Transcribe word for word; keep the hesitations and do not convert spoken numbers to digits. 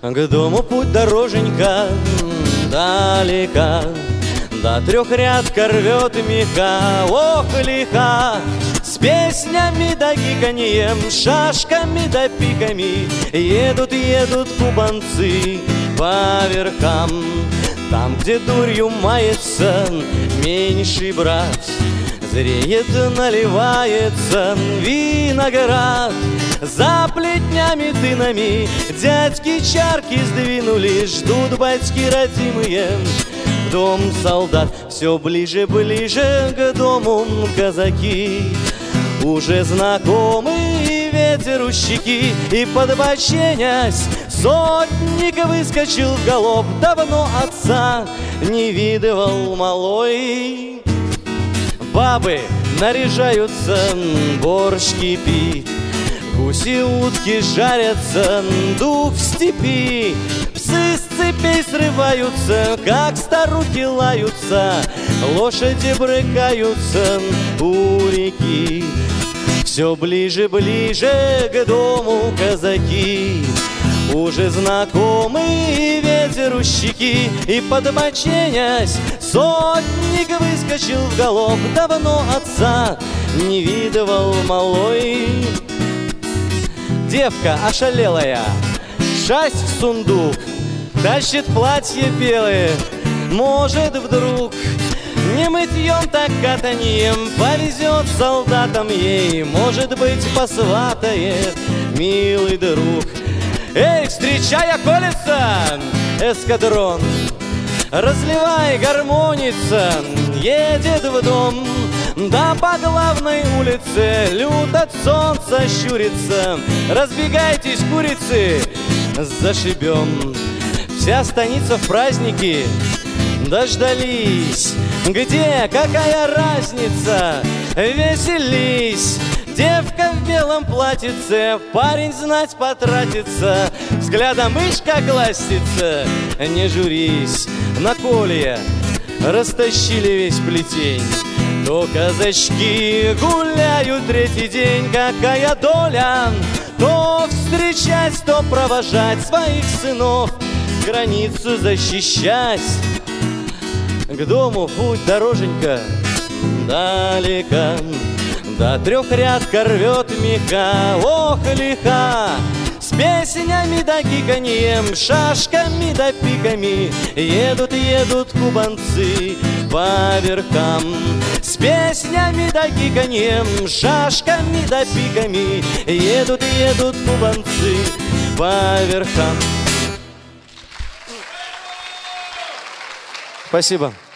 К дому путь дороженька далека, до трехрядка рвет меха, ох, лиха. С песнями да гиканьем, шашками да пиками едут, едут кубанцы по верхам. Там, где дурью мается меньший брат, зреет, наливается виноград. За плетнями дынами дядьки чарки сдвинули, ждут батьки родимые дом солдат. Все ближе, ближе к дому казаки, уже знакомый ветер у щеки. И подбоченясь, сотник выскочил в галоп, давно отца не видывал малой. Бабы наряжаются, борщ кипит, гуси, утки жарятся, дуб в степи. Псы с цепей срываются, как старухи лаются, лошади брыкаются у реки. Все ближе, ближе к дому казаки, уже знакомый ветер у щеки. И подбоченясь, сотник выскочил в галоп, давно отца не видывал малой. Девка ошалелая, шасть в сундук, тащит платье белое. Может, вдруг не мытьем, так катаньем повезет солдатам ей, может быть, посватает милый друг. Эй, встречай, околица, эскадрон, разливай, гармоница, едет в дом. Да по главной улице лют от солнца щурится, разбегайтесь, курицы, зашибем. Вся станица в праздники дождались, где какая разница, веселись. Девка в белом платьице, парень знать потратится, взглядом ишь как ластится, не журись. На колье растащили весь плетень, то казачки гуляют третий день. Какая доля, то встречать, то провожать своих сынов, границу защищать. К дому путь дороженька далека, до трехрядка рвет меха, ох, лиха. С песнями да гиканьем, шашками да пиками едут, едут кубанцы по верхам. С песнями да гиканьем, шашками да пиками едут, едут кубанцы по верхам. Спасибо.